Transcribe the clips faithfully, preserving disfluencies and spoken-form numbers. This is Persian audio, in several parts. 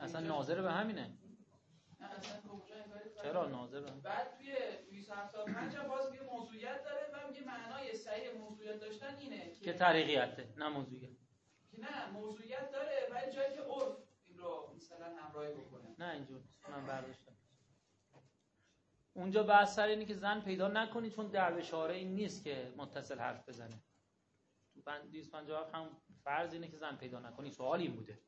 اصلا ناظر به همینه. نه اصلا کجا انگاری چرا ناظر به بعد توی دویست و هفتاد و پنج هم باز میگه موضوعیت داره و میگه معنای صحیح موضوعیت داشتن اینه که طریقیته، نه موضوعیت. که نه موضوعیت داره ولی جایی که عرف این رو مثلا همراهی بکنه. نه اینجور من برداشتم. اونجا بحث سر اینه که زن پیدا نکنی چون دعوی شارع این نیست که متصل حرف بزنه. تو دویست و پنجاه و هفت هم فرض اینه که زن پیدا نکنی، سوال این بوده.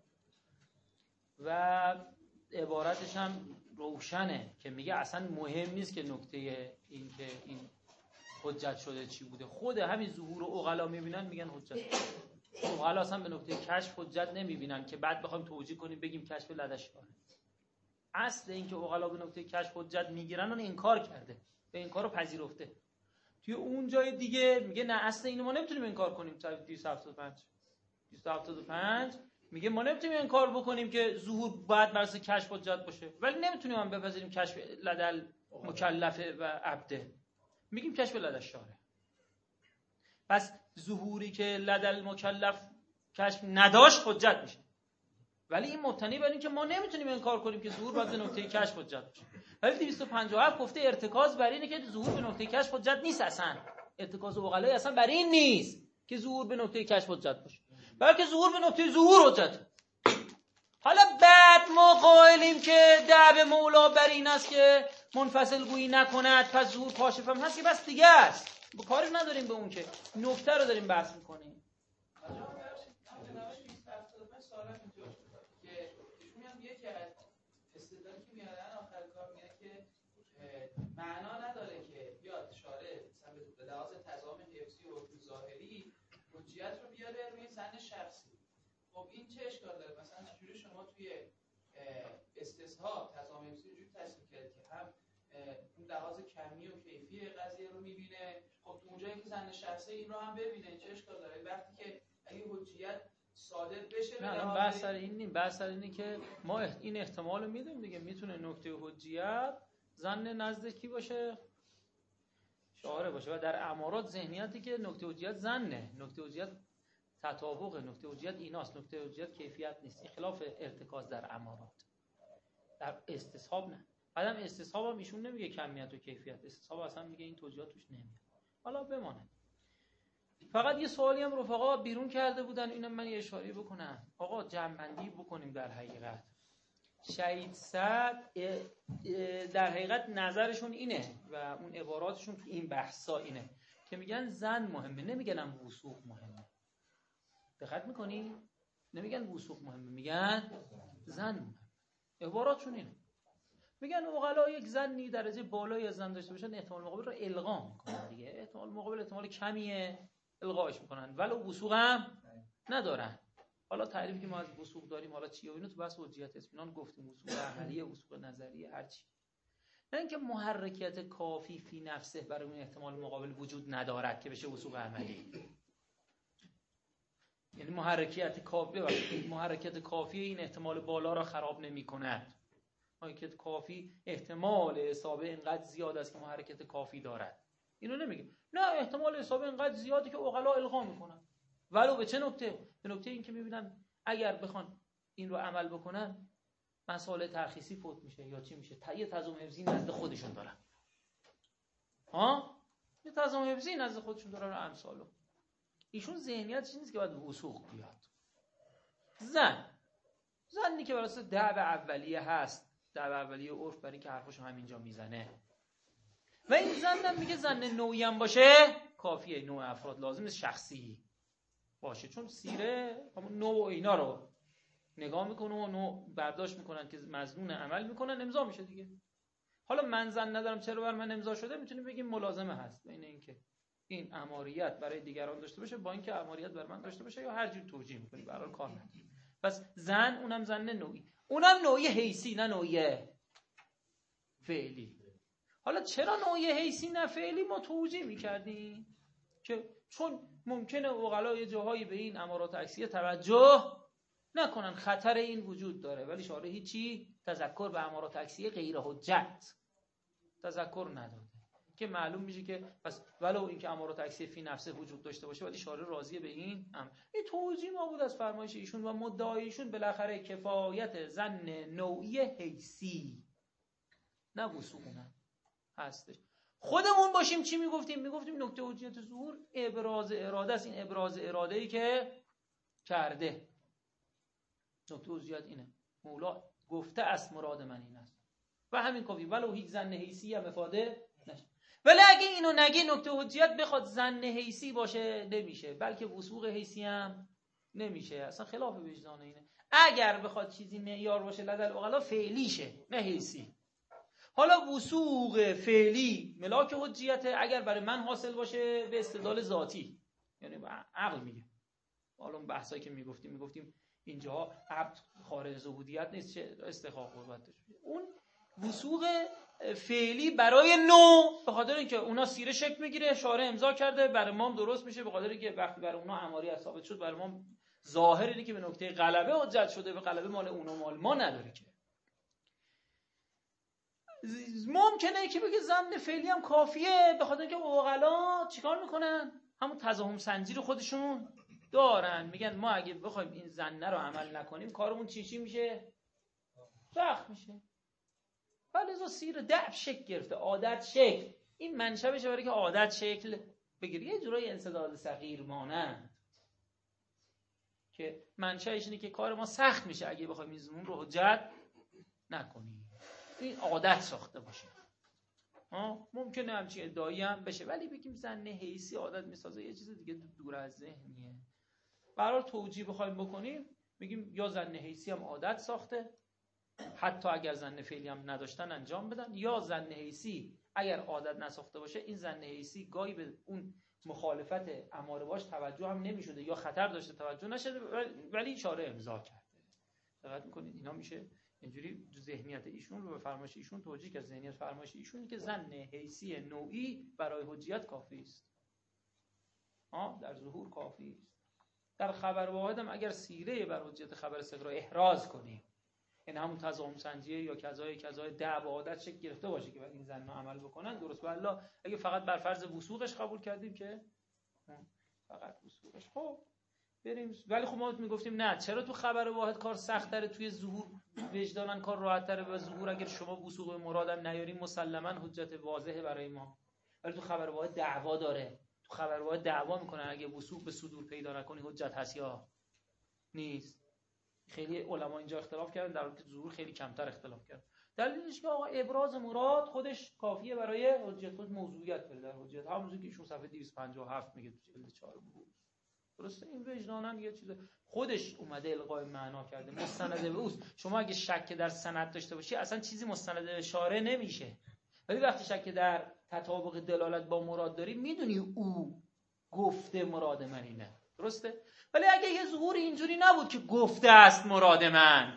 و عبارتش هم روشنه که میگه اصلا مهم نیست که نکته این که این حجت شده چی بوده. خود همین ظهور عقلا میبینن میگن حجت. عقلا اصلا به نکته کشف حجت نمیبینن که بعد بخوایم توجیه کنیم بگیم کشف لدشاره. اصل این که عقلا به نکته کشف حجت میگیرن اون انکار کرده، به این کارو پذیرفته. توی اون جای دیگه میگه نه اصل اینو ما نمیتونیم انکار کنیم. دویست و هفتاد و پنج دویست و هفتاد و پنج میگه ما نمیتونیم انکار بکنیم که ظهور باید بر اساس کشف حجت باشه، ولی نمیتونیم هم بپذیریم کشف لدل مکلفه و عبده. میگیم کشف لدل شاره. پس ظهوری که لدل مکلف کشف نداشت حجت میشه، ولی این مبتنی بر این که ما نمیتونیم انکار کنیم که ظهور باید به نقطه کشف حجت باشه. ولی دویست و پنجاه و هفت گفته ارتکاز بر اینه که ظهور به نقطه کشف حجت نیست. اصلا ارتکاز عقلایی اصلا بر این نیست که ظهور به نقطه کشف حجت باشه، بلکه ظهور به نقطه ظهور حجت. حالا بعد ما قائلیم که دعو مولا بر این است که منفصل گویی نکند، پس ظهور کاشف هم هست که بس دیگه است، با کاری نداریم به اون، که نکته رو داریم بحث میکنیم. معنا نداره که بیاد اشاره مثلا به لحاظ تضامن حفظی و حکم ظاهری حجیت رو بیاره روی زن شخصی. خب این چه اشکال داره؟ مثلا چجوری شما توی استصحاب تضامن حفظی جوری تصویر کردید که هم اون لحاظ کمی و کیفی قضیه رو میبینه، خب تو اونجایی که زن شخصی این رو هم ببینه، چه اشکال داره؟ وقتی که اگه حجیت صادر بشه. نه الان بحث سر این نیست، بحث سر اینه که ما این احتمال رو میدیم دیگه، میتونه نکته حجیت زن نزد کی باشه؟ شارع باشه. و در امارات ذهنیتی که نکته حجیت زنه، نکته حجیت تطابق، نکته حجیت ایناست، نکته حجیت کیفیت نیست. این خلاف ارتکاز در امارات. در استصحاب نه. بعدم استصحاب هم ایشون نمیگه کمیت و کیفیت، استصحاب اصلا میگه این توجیهات توش نمیاد. حالا بمانه. فقط یه سوالی هم رفقا بیرون کرده بودن، اینم من یه اشاره بکنم. آقا جمع‌بندی بکنیم. در حقیقت شهید سعد در حقیقت نظرشون اینه و اون عباراتشون تو این بحثا اینه که میگن زن مهمه، نمیگن هم وثوق مهمه. دقت میکنی؟ نمیگن وثوق مهمه، میگن زن مهمه. عباراتشون اینه. میگن عقلا یک زنی درجه بالایی از زن داشته باشن احتمال مقابل رو الغا میکنن دیگه. احتمال مقابل احتمال کمیه، الغاش میکنن، ولو وثوق هم ندارن. حالا تعریفی که ما از وثوق داریم حالا چیه و اینو تو بحث حجیت اطمینان گفتیم، وثوق عملیه، وثوق نظریه، هر چی. نه اینکه محرکیت کافی فی نفسه برای اون احتمال مقابل وجود ندارد که بشه وثوق عملی. یعنی محرکیت کافی و محرکیت کافی این احتمال بالا را خراب نمی‌کند. محرکیت کافی احتمال اصابه اینقدر زیاد است که محرکیت کافی دارد. اینو نمیگه. نه احتمال اصابه اینقدر زیاده که عقلا الغا میکنن. ولو به چه نکته؟ به نکته این که میبینن اگر بخوان این رو عمل بکنن مسائل ترخیصی فوت میشه یا چی میشه، یه تضامن حفظی نزد خودشون دارن. ها؟ یه تضامن حفظی نزد خودشون دارن و امثالو. ایشون ذهنیتش نیست که باید وثوق بیاد. زن زنی که برای دعو اولیه هست، دعو اولیه عرف برای اینکه حرفشو همینجا میزنه و این زن هم میگه زن نوعی هم باشه کافیه. نوع افراد لازم نیست شخصی باشه، چون سیره همون نوع اینا رو نگاه میکنه و نوع برداشت میکنن که مظنون عمل میکنن، امضا میشه دیگه. حالا من زن ندارم چرا بر من امضا شده، میتونیم بگیم ملازمه هست بین اینکه این اماریت برای دیگران داشته باشه با اینکه اماریت بر من داشته باشه، یا هر جور توجیه میکنی به هر حال کار نداره. پس زن اونم زن نوعی، اونم نوعی حیثی نه نوعی فعلی. حالا چرا نوعی حیثی نه فعلی ما توجیه میکردیم که چون ممکنه عقلا یه جاهایی به این امارات عکسیه توجه نکنن، خطر این وجود داره، ولی شارع هیچی تذکر به امارات عکسیه غیر حجت تذکر نداده. که معلوم میشه که پس ولو اینکه امارات عکسی فی نفسه وجود داشته باشه ولی شارع راضیه به این امر. این توجیه ما بود از فرمایش ایشون و مدعای ایشون بالاخره کفایت ظن نوعی حیثی نه وثوقونه هستش. خودمون باشیم چی میگفتیم؟ میگفتیم نکته حجیت ظهور ابراز اراده است. این ابراز اراده ای که کرده نکته حجیت اینه، مولا گفته است مراد من این است و همین کافی، ولو هیچ ظن حیثی هم افاده نشه. ولی اگه اینو نگه نکته حجیت بخواد ظن حیثی باشه نمیشه، بلکه وثوق حیثی هم نمیشه، اصلا خلاف وجدان اینه. اگر بخواد چیزی معیار باشه لدل عقلا فعلیشه نه حیثی. حالا وثوق فعلی ملاک حجیت اگر برای من حاصل باشه به استدلال ذاتی، یعنی عقل میگه. حالا بحثایی که میگفتیم میگفتیم اینجا عبد خارج از عبودیت نیست، چه استحقاق قربت داشت. اون وثوق فعلی برای نو به خاطر اینکه اونا سیره شکل میگیره، شارع امضا کرده، برای ما درست میشه، به خاطر اینکه وقتی برای اونا اماری ثابت شد برای ما ظاهر اینه که به نکته غلبه حجت شده، به غلبه مال اونا مال ما نداره. که ممکنه که بگه ظن فعلی هم کافیه، به خاطر اینکه عقلا چیکار میکنن؟ همون تضاهم سنجی رو خودشون دارن، میگن ما اگه بخوایم این ظنه رو عمل نکنیم کارمون چی چی میشه؟ سخت میشه. ولی از سیر دعب شکل گرفته، عادت شکل، این منشأ بشه برای که عادت شکل بگیره، یه جورای انسداد صغیر مانند که منشأش اینه که کار ما سخت میشه اگه بخوایم این زمون رو حجت نکنیم، این عادت ساخته باشه. ها ممکنه همچین ادعایی هم بشه، ولی بگیم ظن حیثی عادت میسازه یه چیز دیگه دور از ذهنیه. برای توجیه بخوایم بکنیم میگیم یا ظن حیثی هم عادت ساخته حتی اگر ظن فعلی هم نداشتن انجام بدن، یا ظن حیثی اگر عادت نساخته باشه این ظن حیثی گاهی به اون مخالفت اماره باش توجه هم نمیشده یا خطر داشته توجه نشده ولی اشاره امضا کرده. دقت میکنید اینا میشه اینجوری ذهنیت ایشون رو به فرمایش ایشون توجیه کرد. ذهنیت فرمایش ایشون که ظن حیثی نوعی برای حجیت کافی است، ها در ظهور کافی است. در خبر واحد هم اگر سیره بر حجیت خبر صدق را احراز کنیم، این همون تضاهم سنجیه یا کذای کذای دعو و عادت شکل گرفته باشه که بعد این ظن عمل بکنن درست. والله اگه فقط بر فرض وثوقش قبول کردیم که فقط وثوقش خب بریم. ولی خب ما میگفتیم نه، چرا تو خبر واحد کار سخت تره، توی ظهور وجدانن کار راحت تره. به ظهور اگر شما وثوق مرادم نیاریم مسلما حجت واضحه برای ما، ولی تو خبر واحد دعوا داره. تو خبر واحد دعوا میکنن اگه وثوق به صدور پیدا نکنی حجت هست یا نیست. خیلی علما اینجا اختلاف کردن، در حالی که ظهور خیلی کمتر اختلاف کردن. دلیلش که آقا ابراز مراد خودش کافیه برای حجت، خود موضوعیت بره در حجت، همونجوری که ایشون صفحه دویست و پنجاه و هفت میگه تو جلد چهار بود. درسته این وجدانن یه چیز خودش اومده القای معنا کرده، مستند به اوست. شما اگه شک در سند داشته باشی اصلا چیزی مستند به اشاره نمیشه، ولی وقتی شک در تطابق دلالت با مراد داری میدونی او گفته مراد من اینه. درسته؟ ولی اگه یه ظهور اینجوری نبود که گفته است مراد من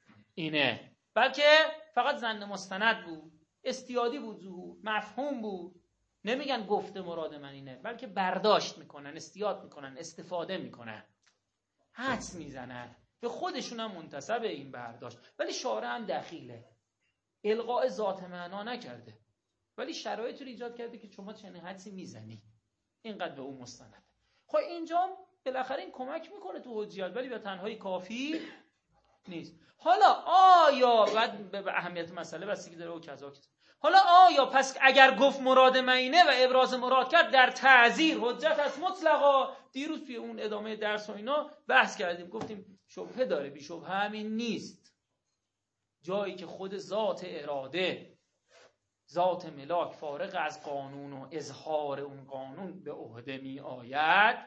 اینه، بلکه فقط ظن مستند بود، استیادی بود، ظهور مفهوم بود، نمیگن گفته مراد من اینه، بلکه برداشت میکنن، استیاد میکنن، استفاده میکنن، حدس میزنن، به خودشون هم منتسب این برداشت. ولی شارع هم دخیله، القاء ذات معنا نکرده، ولی شرایط رو ایجاد کرده که شما چنین حدسی میزنی، اینقدر به اون مستند. خب اینجا بالاخره این کمک میکنه تو حجیت، ولی به تنهایی کافی نیست. حالا آیا بعد به اهمیت مسئله بستگی داره و کذا کذا. حالا آیا پس اگر گفت مراد معینه و ابراز مراد کرد در تعذیر حجت از مطلقا؟ دیروز توی اون ادامه درس و اینا بحث کردیم، گفتیم شبهه داره، بی شبهه همین نیست. جایی که خود ذات اراده، ذات ملاک فارغ از قانون و اظهار اون قانون به عهده می آید،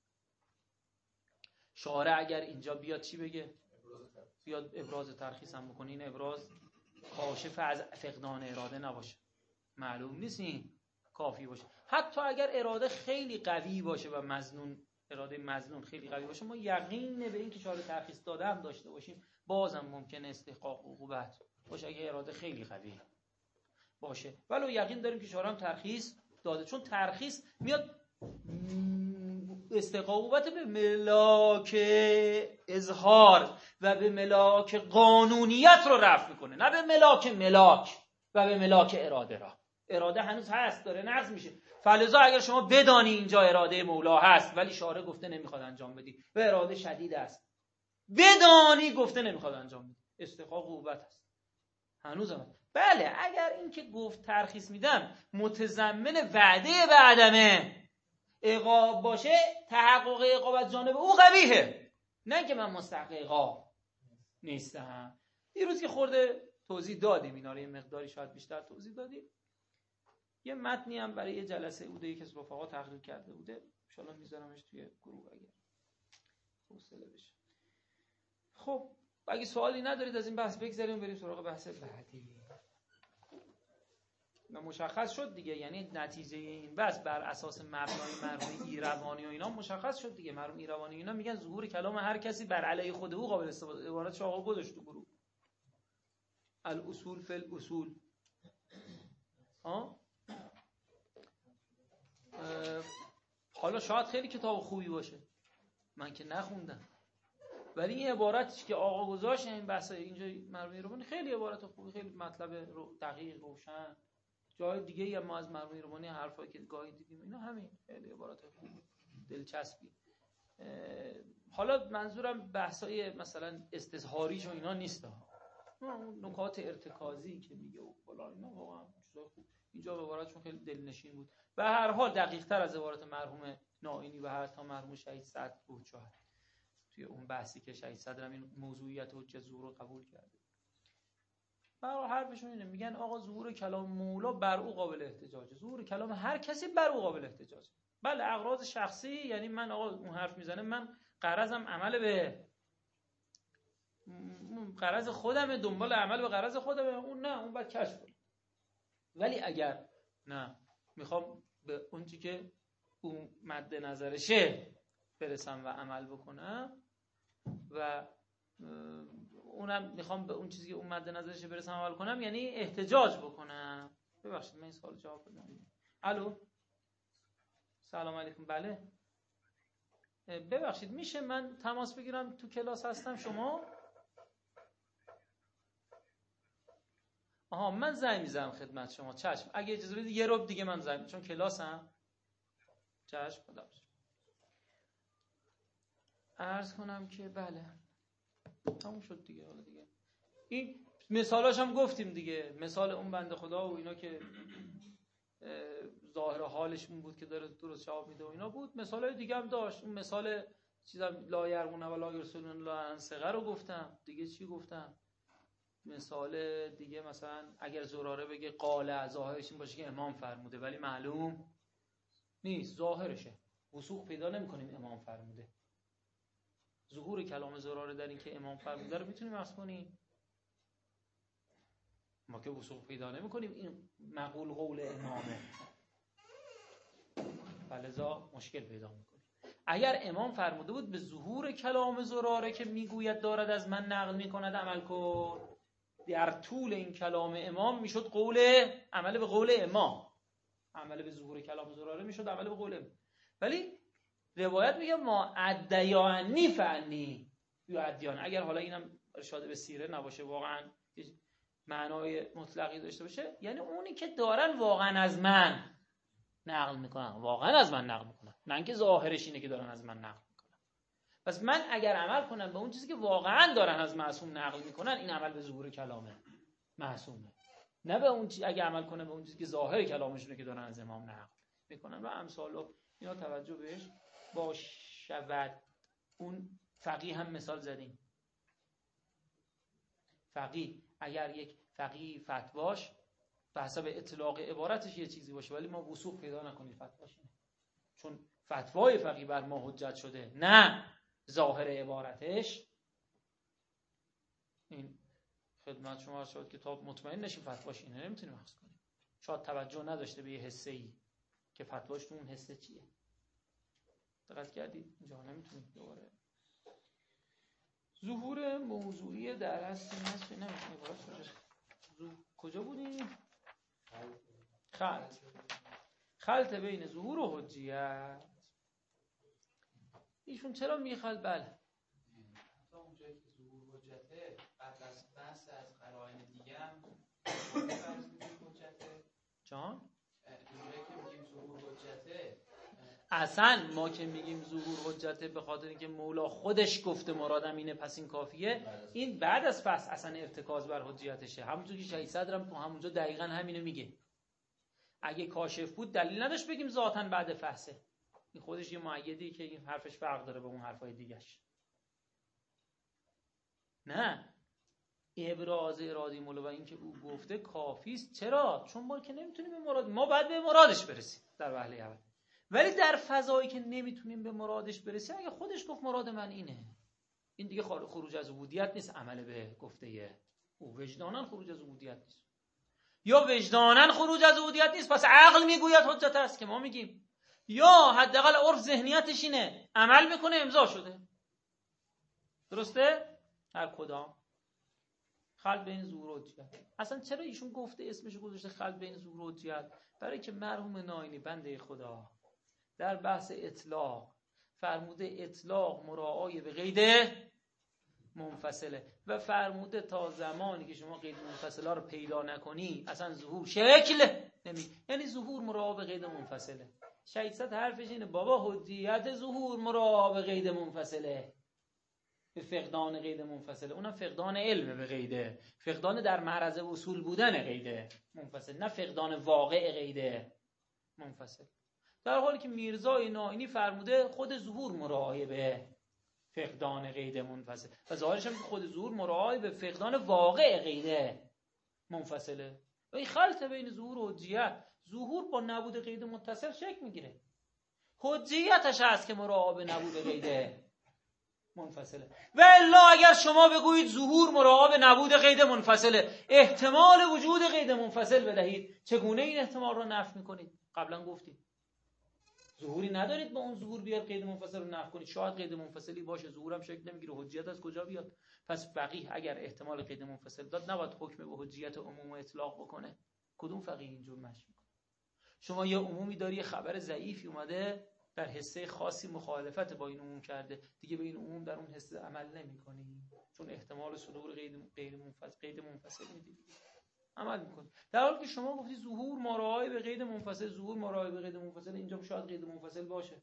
شارع اگر اینجا بیاد چی بگه؟ بیاد ابراز ترخیص هم بکنه، این ابراز کاشف از فقدان اراده نباشه، معلوم نیست این کافی باشه. حتی اگر اراده خیلی قوی باشه و مظنون، اراده مظنون خیلی قوی باشه، ما یقین به این که شارع ترخیص داده هم داشته باشیم، بازم ممکنه استحقاق عقوبت باشه اگه اراده خیلی قوی باشه. ولی یقین داریم که شارع هم ترخیص داده، چون ترخیص میاد استحقاق عقوبت به ملاک اظهار و به ملاک قانونیت رو رفع میکنه، نه به ملاک ملاک و به ملاک اراده را. اراده هنوز هست، داره نقض میشه. فلذا اگر شما بدانی اینجا اراده مولا هست ولی شارع گفته نمیخواد انجام بدی و اراده شدید است، بدانی گفته نمیخواد انجام بدی، استحقاق قوت است هنوز هم. بله اگر این که گفت ترخیص میدم متضمن وعده به عدمه عقاب باشه، تحقق عقاب از جانب او قبیحه، نه که من مستحق عقاب نیستم. دیروز که خورده توضیح دادیم اینا رو، یه مقداری شاید بیشتر توضیح دادیم. یه متنی هم برای یه جلسه بوده، یکی از رفقا تحقیق کرده بوده، ان شاءالله میذارمش توی گروه اگه حوصله بشه. خب اگه سوالی ندارید از این بحث بگذاریم بریم سراغ بحث بعدی. مشخص شد دیگه، یعنی نتیجه این بحث بر اساس مبنای مرحوم ایروانی و اینا مشخص شد دیگه. مرحوم ایروانی اینا میگن ظهور کلام هر کسی بر علیه خود او قابل استفاده. عبارتش آقا گذاشت تو گروه، الاصول فی الاصول. ها حالا شاید خیلی کتاب خوبی باشه، من که نخوندم، ولی این عبارتش که آقا گذاشت این بحث اینجا مرحوم ایروانی خیلی عبارت خوبی، خیلی مطلب رو دقیق روشن. جای دیگه یا ما از مرحوم ایروانی حرفایی که گاهی دیدیم اینا همین خیلی عبارت خوبی دلچسبی. حالا منظورم بحثای مثلا استظهاریش و اینا نیست، اون نکات ارتکازی که میگه و فلان اینا واقعا چیزای خوب. اینجا عبارتشون خیلی دلنشین بود. به هر حال دقیق تر از عبارت مرحوم نائینی و حتی مرحوم شهید صدر بود شاید توی اون بحثی که شهید صدر هم این موضوعیت حجت ظهور رو قبول کرده. برای حرفشون اینه، میگن آقا ظهور کلام مولا بر او قابل احتجاجه، ظهور کلام هر کسی بر او قابل احتجاجه. بله اغراض شخصی، یعنی من آقا اون حرف میزنه من غرضم عمل به غرض خودمه، دنبال عمل به غرض خودمه، اون نه، اون باید کشف کنه. ولی اگر نه میخوام به اون چیزی که اون مد نظرشه برسم و عمل بکنم و اونم میخوام به اون چیزی که اون مد نظرشه برسم عمل کنم، یعنی احتجاج بکنم. ببخشید من این سوال جواب بدم. الو سلام علیکم. بله ببخشید میشه من تماس بگیرم؟ تو کلاس هستم. شما آها من زنگ میزنم خدمت شما. چشم اگه اجازه بدید یه ربع دیگه من زنگ، چون کلاسم. چشم خدا باشد. عرض کنم که بله تموم شد دیگه. حالا دیگه این مثالاش هم گفتیم دیگه، مثال اون بنده خدا و اینا که ظاهر حالش اون بود که داره درست جواب میده و اینا بود. مثالای دیگه هم داشت. اون مثال چیزا لا یرمون و لا یرسلون لا انصغه رو گفتم دیگه. چی گفتم؟ مثال دیگه مثلا اگر زراره بگه قال، ظاهرش این باشه که امام فرموده ولی معلوم نیست، ظاهرشه، وثوق پیدا نمی‌کنیم امام فرموده. ظهور کلام زراره در این که امام فرموده رو میتونیم اخذ کنیم؟ ما که وثوق پیدا نمی‌کنیم این مقول قول امامه، فلذا مشکل پیدا می‌کنیم. اگر امام فرموده بود به ظهور کلام زراره که میگوید دارد از من نقل می‌کند عمل کن، در طول این کلام امام میشد قول عمل به قول امام، عمل به ظهور کلام زراره میشد عمل به قول امام. ولی روایت میگه ما ادیانی فنی یا ادیان، اگر حالا اینم ارشاد به سیره نباشه واقعا معنای مطلقی داشته باشه، یعنی اونی که دارن واقعا از من نقل میکنن، واقعا از من نقل میکنن، نه اینکه ظاهرش اینه که دارن از من نقل میکنن. پس من اگر عمل کنم به اون چیزی که واقعا دارن از معصوم نقل میکنن، این عمل به ظهور کلامه معصومه، نه به اون چیزی اگه عمل کنه به اون چیزی که ظاهر کلامشونه که دارن از امام نقل میکنن و امثال اینا توجه بهش باشد. اون فقیه هم مثال زدیم. فقیه اگر یک فقیه فتواش به حسب اطلاق عبارتش یه چیزی باشه ولی ما وثوق پیدا نکنیم فتواش اینه، چون فتوای فقیه بر ما حجت شده نه ظاهر عبارتش، این خدمت شما شد که تا مطمئن نشیم فتواش اینه نمیتونیم اخذ کنیم. شاید توجه نداشته به یه حسه‌ای که فتواش تو اون حسه چیه. دقت کردید؟ اینجا نمیتونیم دوباره. ظهور موضوعی در اصل نصف نمیتونیم باشه. کجا بودیم؟ خلط. خلط بین ظهور و حجیت. ایشون چرا میخلط؟ بله تا اونجایی که ظهور حجته قبل از بحث از قرائن دیگه هم حجته جان اینجایی که میگیم ظهور حجته، اصلا ما که میگیم ظهور حجته به خاطر اینکه مولا خودش گفته مرادم اینه پس این کافیه، این بعد از فصل اصلا ارتکاز بر حجیتشه. همونجور که شهید صدرم تو همونجا دقیقاً همینو میگه. اگه کاشف بود دلیل نداشت بگیم ذاتاً بعد فصله. این خودش یه مؤیدی که این حرفش فرق داره با اون حرفای دیگه‌اش. نه، ابراز ارادی مولا و اینکه او گفته کافیست. چرا؟ چون ما که نمیتونیم به مراد، ما باید به مرادش برسیم در وهله اول. ولی در فضایی که نمیتونیم به مرادش برسیم، اگه خودش گفت مراد من اینه، این دیگه خروج از عبودیت نیست. عمل به گفته او وجداناً خروج از عبودیت نیست، یا وجداناً خروج از عبودیت نیست پس عقل میگوید حجت است که ما میگیم، یا حداقل عرف ذهنیتش اینه، عمل میکنه امضا شده. درسته؟ هر کدام خلق بین ظهور و حجیت. اصلا چرا ایشون گفته اسمشو گذاشته خلق بین ظهور و حجیت؟ برای که مرحوم ناینی بنده خدا در بحث اطلاق فرموده اطلاق مراعای به قید منفصله و فرموده تا زمانی که شما قید منفصله رو پیدا نکنی اصلا ظهور شکل نمی، یعنی ظهور مراعای به قید منفصله. شهید صدر حرفش اینه بابا حجیت ظهور مراعای به قید منفصله، به فقدان قید منفصله، اونم فقدان علم به قیده، فقدان در معرض اصول بودن قیده منفصل، نه فقدان واقع قیده منفصل. در حالی که میرزای ناینی فرموده خود ظهور مراعای به فقدان قید منفصل و ظاهرش هم که خود ظهور مراعای به فقدان واقع قیده منفصله. و این خلط بین ظهور و حجیت، ظهور با نبود قید متصل شکل میگیره، حجیتش هست که مراعای به نبود قیده منفصله. و الا اگر شما بگویید ظهور مراعای به نبود قید منفصله، احتمال وجود قید منفصل بدهید، چگونه این احتمال رو نفی میکنید؟ قبلا گفتید ظهوری ندارید با اون ظهور بیاد قید منفصل رو نفی کنید. شاید قید منفصلی باشه ظهورم شکل نمیگیره، حجیت از کجا بیاد؟ پس فقیه اگر احتمال قید منفصل داد نباید حکم به حجیت عموم و اطلاق بکنه. کدوم فقیه اینجور مشی میکنه؟ شما یه عمومی داری، یه خبر ضعیفی اومده در حصه خاصی مخالفت با این عموم کرده، دیگه به این عموم در اون حصه عمل نمی‌کنی چون احتمال صدور قید غیر منفصل قید منفصل میدی، عمل می‌کنی. در حالی که شما گفتی ظهور مراعای به قید منفصل، ظهور مراعای به قید منفصل، اینجا شاید قید منفصل باشه،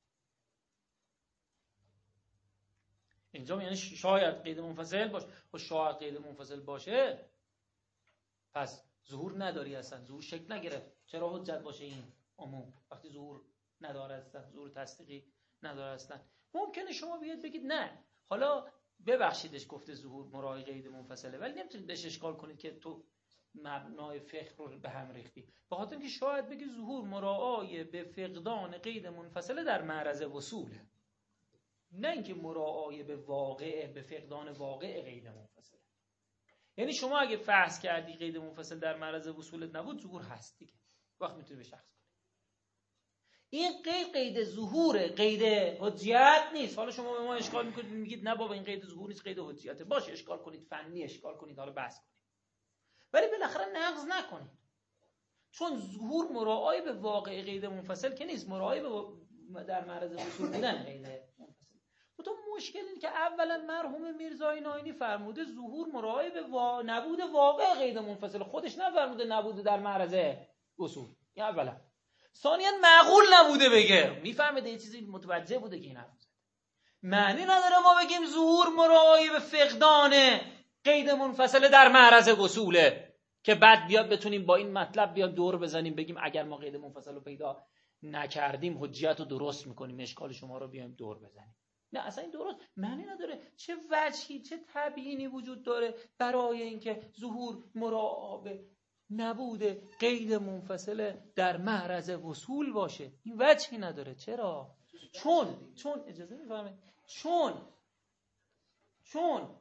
اینجا یعنی شاید قید منفصل باشه. و شاید قید منفصل باشه پس ظهور نداری، اصلا ظهور شکل نگرفت. چرا حجت باشه این عموم وقتی ظهور نداره هستن، ظهور تصدیقی نداره هستن؟ ممکنه شما بیاد بگید نه حالا ببخشیدش گفته ظهور مراعای قید منفصله، ولی نمیتونید بهش اشکال کنید که تو مبنای فقه رو به هم ریختی، به خاطر اینکه شاید بگی ظهور مراعای به فقدان قید منفصله در معرض وصوله، نه اینکه مراعای به واقع به فقدان واقع قید منفصله. یعنی شما اگه فرض کردی قید منفصل در معرض وصولت نبود، ظهور هست دیگه، وقت میتونی به شخص کنی. این قید قید ظهور، قید حجیت نیست. حالا شما به ما اشکال میکنید میگید نه بابا این قید ظهور نیست قید حجیته، باشه اشکال کنید، فنی اشکال کنید، حالا بحث کنید، ولی بالاخره نقض نکنید، چون ظهور مراعای به واقع قید منفصل که نیست، مراعای به در معرض وصول بودن قید منفصل. تو مشکل اینه که اولا مرحوم میرزای ناینی فرموده ظهور مراعای به وا... نبود واقع قید منفصل، خودش نفرموده نبود در معرض وصول. این اولا. ثانیاً معقول نبوده بگه، میفهمه یه چیزی متوجه بوده که این حرف زده. معنی نداره ما بگیم ظهور مراعای به فقدان قید منفصل در معرض وصوله که بعد بیاد بتونیم با این مطلب بیاد دور بزنیم بگیم اگر ما قید منفصل رو پیدا نکردیم حجیت رو درست میکنیم، اشکال شما رو بیایم دور بزنیم. نه اصلا این درست معنی نداره. چه وجهی چه تبیینی وجود داره برای اینکه ظهور مراعای به نبود قید منفصل در معرض وصول باشه؟ این وجهی نداره. چرا؟ چون چون اجازه میفهمه چون چون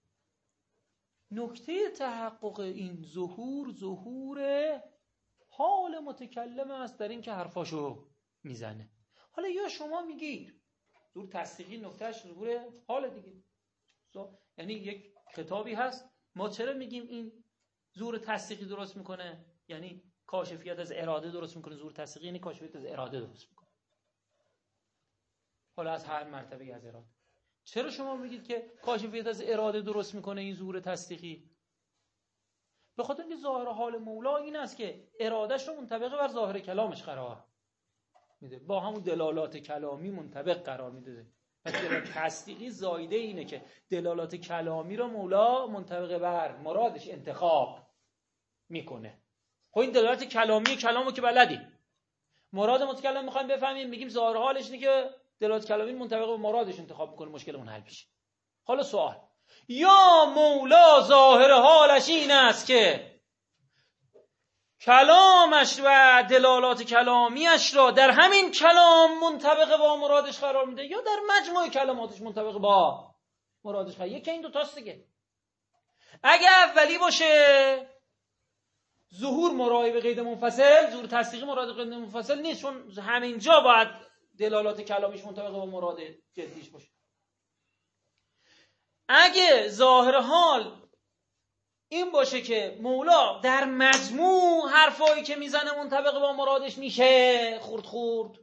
نکته تحقق این ظهور ظهور حال متکلم است در این که حرفاشو میزنه. حالا یا شما میگید ظهور تصدیقی نکتهش ظهور حال دیگه، یعنی یک خطابی هست، ما چرا میگیم این ظهور تصدیقی درست میکنه؟ یعنی کاشفیت از اراده درست میکنه. ظهور تصدیقی یعنی کاشفیت از اراده درست میکنه، حالا از هر مرتبه از اراده. چرا شما میگید که کاشفیت از اراده درست میکنه این ظهور تصدیقی؟ به خاطر اینکه ظاهر حال مولا این است که ارادش رو منطبق بر ظاهر کلامش قرار میده، با همون دلالات کلامی منطبق قرار میده. پس دلالات تصدیقی زایده اینه که دلالات کلامی رو مولا منطبق بر مرادش انتخاب میکنه. خب این دلالات کلامی کلامو که بلدی، مراد متکلم میخوایم بفهمیم، میگیم ظاهر حالش اینه که دلالات کلامی منطبق به مرادش انتخاب میکنه، مشکلمون حل میشه. حالا سوال، یا مولا ظاهر حالش این است که کلامش و دلالات کلامیش را در همین کلام منطبق با مرادش قرار میده، یا در مجموع کلماتش منطبق با مرادش قرار. یکی این دو تاست دیگه. اگه اولی باشه ظهور مراد به قید منفصل، ظهور تصدیقی مراد به قید منفصل نیست، چون همینجا باید دلالات کلامیش منطبق با مراد جدیش باشه. اگه ظاهر حال این باشه که مولا در مجموع حرفایی که میزنه منطبق با مرادش میشه، خورد خورد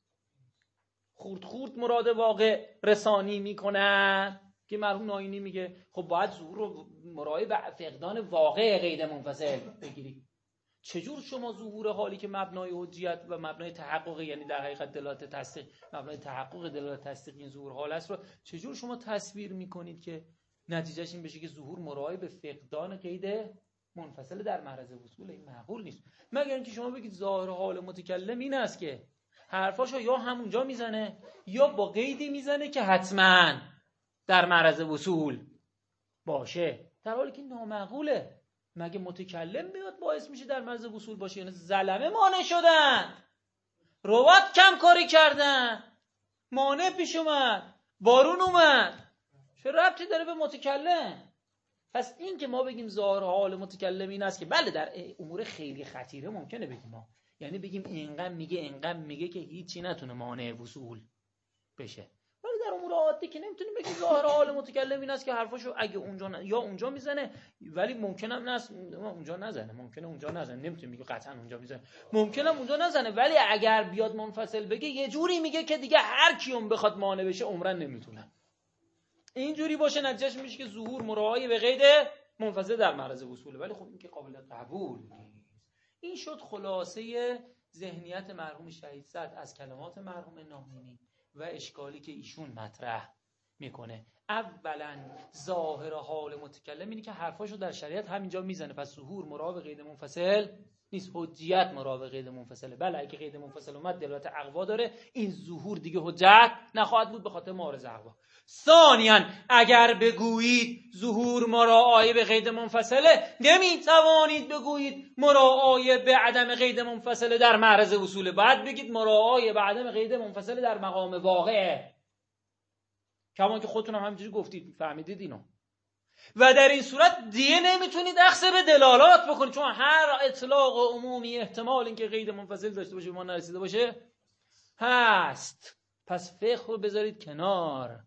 خورد خورد مراد واقع رسانی میکنن، که مرحوم ناینی میگه خب باید ظهور رو مراعی به فقدان واقع قید منفصل بگیری. چجور شما ظهور حالی که مبنای حجیت و مبنای تحقق، یعنی در حقیقت دلالت تصدیق مبنای تحقق دلالت تصدیق این ظهور حال است رو چجور شما تصویر میکنید که نتیجهش این بشه که ظهور مراعی به فقدان قید منفصل در معرض وصول؟ این معقول نیست. مگر اینکه شما بگید ظاهر حال متکلم این است که حرفاشو یا همونجا میزنه یا با قیدی میزنه که حتما در معرض وصول باشه، در حالی که نامعقوله. مگه متکلم بیاد باعث میشه در معرض وصول باشه؟ یعنی ظلمه مانع شدن، روات کم کاری کردن، مانع پیش اومد، بارون اومد، چه ربطی داره به متکلم؟ پس این که ما بگیم ظاهر حال متکلم این است که بله در امور خیلی خطیره ممکنه بگیم ما، یعنی بگیم اینقدر میگه اینقدر میگه که هیچی نتونه مانع وصول بشه، ولی در امور عادی که نمیتونیم بگیم ظاهر حال متکلم این است که حرفاشو اگه اونجا ن... یا اونجا میزنه، ولی ممکنه هم نس... اونجا نزنه، ممکنه اونجا نزنه، نمیتونیم بگیم قطعا اونجا میزنه، ممکنه اونجا نزنه، ولی اگر بیاد منفصل بگه یه جوری میگه که دیگه هر کیون بخواد مانع بشه عمرن نمیتونه. اینجوری باشه نتیجهش میشه که ظهور مراعی به قید منفصل در معرض وصوله، ولی خب این که قابل قبول نیست. این شد خلاصه ذهنیت مرحوم شهید صدر از کلمات مرحوم ناینی و اشکالی که ایشون مطرح میکنه. اولا ظاهر حال متکلم اینه که حرفاشو در شریعت همینجا میزنه، پس ظهور مراعی به قید منفصل نیست، حجیت مراعی به قید منفصله. بله اگه قید منفصل اومد دلالت اقوا داره، این ظهور دیگه حجت نخواهد بود به خاطر معارض اقوا. ثانیاً اگر بگویید ظهور مراعی به قید منفصله، نمیتوانید بگویید مراعی به عدم قید منفصله در معرض وصوله، باید بگید مراعی به عدم قید منفصله در مقام واقعه، کما که خودتون هم همینجوری گفتید، فهمیدید اینو. و در این صورت دیگه نمیتونید اخذ به دلالات بکنید، چون هر اطلاق عمومی احتمال اینکه قید منفصل داشته باشه ما نرسیده باشه هست، پس فقه رو بذارید کنار.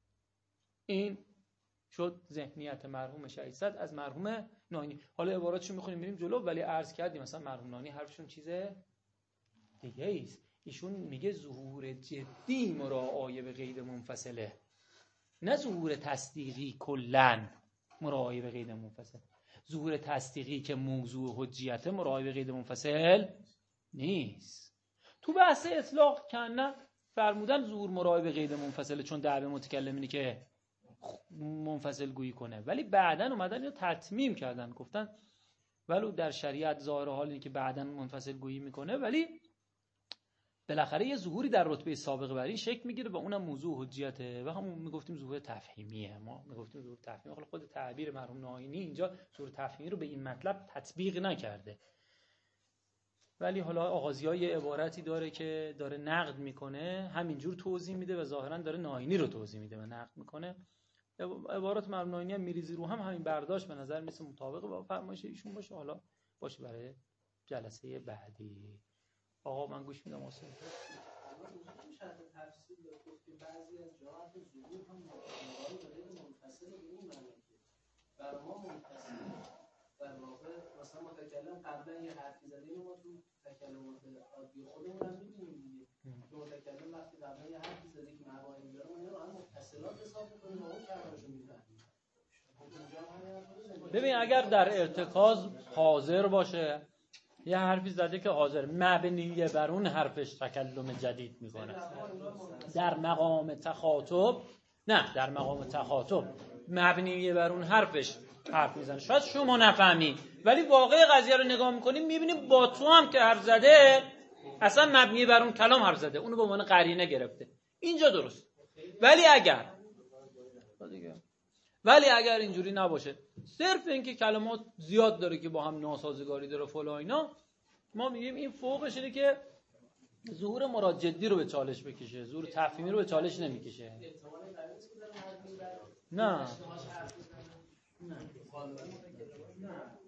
این شد ذهنیت مرحوم شهید صدر از مرحوم ناینی. حالا عباراتشو میخونیم میریم جلو، ولی عرض کردیم مثلا مرحوم ناینی حرفشون چیز دیگه ایست. ایشون میگه ظهور جدی مراعی به قید منفصله، نه ظهور تصدیقی کلن مراعی به قید منفصل. ظهور تصدیقی که موضوع حجیت مراعی به قید منفصل نیست. تو بحث اطلاق کنه فرمودن ظهور مراعی به قید منفصله، چون دعوی متکلم اینه که منفصل گویی کنه، ولی بعدن اومدن یا تتمیم کردن گفتن ولو در شریعت ظاهر حال اینه که بعدن منفصل گویی میکنه، ولی بالاخره یه ظهوری در رتبه سابقه بر این شکل میگیره و اونم موضوع حجیته و همون میگفتیم ظهور تفهیمیه. ما میگفتیم ظهور تفهیمی، خب خود تعبیر مرحوم ناینی اینجا ظهور تفهیمی رو به این مطلب تطبیق نکرده، ولی حالا آغازیای عبارتی داره که داره نقد میکنه، همینجور توضیح میده و ظاهرا داره ناینی رو توضیح میده و نقد میکنه. عبارات مرحوم ناینی هم میریزی رو هم همین برداشت به نظر میسه مطابق با فرمایش ایشون باشه. حالا باشه برای جلسه بعدی. آقا من گوش میدم. واسه شرط تفصیل گفت که بعضی از جهات ظهور هم مراعی به قید منفصل به این معنی که برای ما منفصل در واقع مثلا متکلم قبلا یه حرفی زده ما تو تکلمات عادی خودمون هم می‌بینیم دیگه، که متکلم وقتی قبلا یه حرفی زده که معنی داره ما اینا رو هم متصلات حساب می‌کنیم و اون کلمه‌شو می‌فهمیم. ببین اگر در ارتکاز حاضر باشه، یه حرفی زده که حاضر مبنی بر اون حرفش تکلم جدید میکنه. در مقام تخاطب نه، در مقام تخاطب مبنی بر اون حرفش حرف میزنه. شاید شما نفهمی، ولی واقع قضیه رو نگاه میکنیم میبینیم با تو هم که حرف زده اصلا مبنی بر اون کلام حرف زده، اونو به عنوان قرینه گرفته. اینجا درست. ولی اگر ولی اگر اینجوری نباشه، صرف اینکه کلمات زیاد داره که با هم ناسازگاری داره فلان اینا، ما میگیم این فوقش اینه که ظهور مراد جدی رو به چالش بکشه، ظهور تفهیمی رو به چالش نمیکشه. نه